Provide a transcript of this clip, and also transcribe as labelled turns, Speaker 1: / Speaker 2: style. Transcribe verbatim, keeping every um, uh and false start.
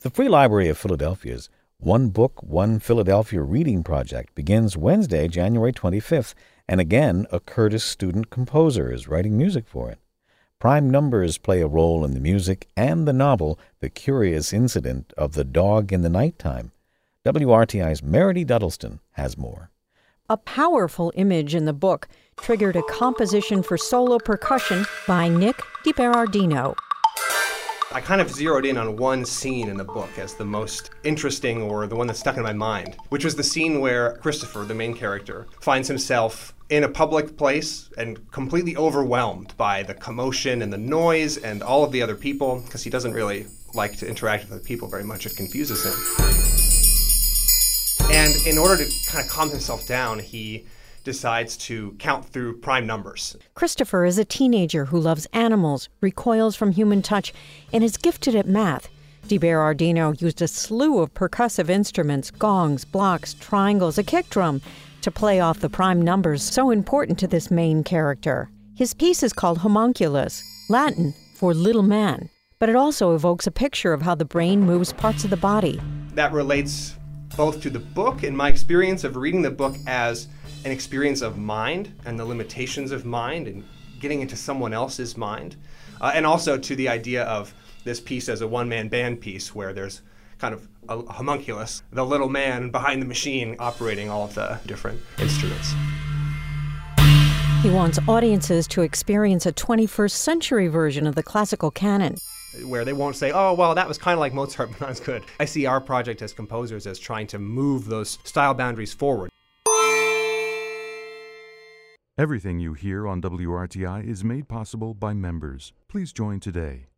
Speaker 1: The Free Library of Philadelphia's One Book, One Philadelphia Reading Project begins Wednesday, January twenty-fifth, and again, a Curtis student composer is writing music for it. Prime numbers play a role in the music and the novel The Curious Incident of the Dog in the Nighttime. W R T I's Meredy Duddleston has more.
Speaker 2: A powerful image in the book triggered a composition for solo percussion by Nick DiBerardino.
Speaker 3: I kind of zeroed in on one scene in the book as the most interesting, or the one that stuck in my mind, which was the scene where Christopher, the main character, finds himself in a public place and completely overwhelmed by the commotion and the noise and all of the other people, because he doesn't really like to interact with other people very much. It confuses him. And in order to kind of calm himself down, he decides to count through prime numbers.
Speaker 2: Christopher is a teenager who loves animals, recoils from human touch, and is gifted at math. DiBerardino used a slew of percussive instruments, gongs, blocks, triangles, a kick drum, to play off the prime numbers so important to this main character. His piece is called Homunculus, Latin for little man, but it also evokes a picture of how the brain moves parts of the body.
Speaker 3: That relates both to the book and my experience of reading the book as an experience of mind and the limitations of mind and getting into someone else's mind, uh, and also to the idea of this piece as a one-man band piece where there's kind of a homunculus, the little man behind the machine operating all of the different instruments.
Speaker 2: He wants audiences to experience a twenty-first century version of the classical canon,
Speaker 3: where they won't say, oh, well, that was kind of like Mozart, but not as good. I see our project as composers as trying to move those style boundaries forward.
Speaker 4: Everything you hear on W R T I is made possible by members. Please join today.